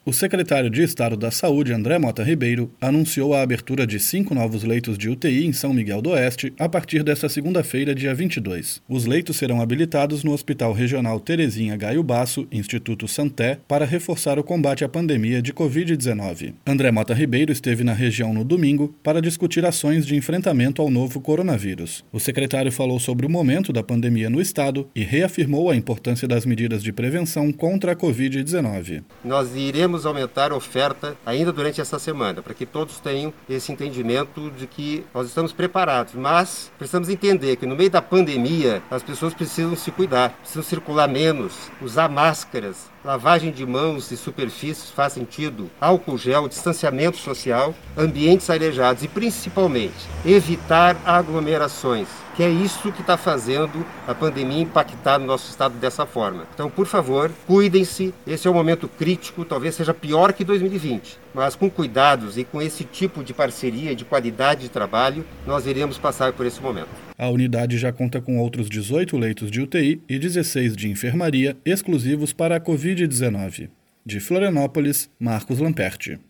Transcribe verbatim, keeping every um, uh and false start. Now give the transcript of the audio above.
O secretário de Estado da Saúde, André Mota Ribeiro, anunciou a abertura de cinco novos leitos de U T I em São Miguel do Oeste a partir desta segunda-feira, dia vinte e dois. Os leitos serão habilitados no Hospital Regional Terezinha Gaio Basso, Instituto Santé, para reforçar o combate à pandemia de covid dezenove. André Mota Ribeiro esteve na região no domingo para discutir ações de enfrentamento ao novo coronavírus. O secretário falou sobre o momento da pandemia no estado e reafirmou a importância das medidas de prevenção contra a covid dezenove. Nós iremos aumentar a oferta ainda durante essa semana, para que todos tenham esse entendimento de que nós estamos preparados, mas precisamos entender que no meio da pandemia as pessoas precisam se cuidar, precisam circular menos, usar máscaras, lavagem de mãos e superfícies faz sentido, álcool gel, distanciamento social, ambientes arejados e principalmente evitar aglomerações, que é isso que está fazendo a pandemia impactar no nosso estado dessa forma. Então, por favor, cuidem-se, esse é um momento crítico, talvez seja pior que dois mil e vinte, mas com cuidados e com esse tipo de parceria, de qualidade de trabalho, nós iremos passar por esse momento. A unidade já conta com outros dezoito leitos de U T I e dezesseis de enfermaria exclusivos para a covid dezenove. De Florianópolis, Marcos Lamperti.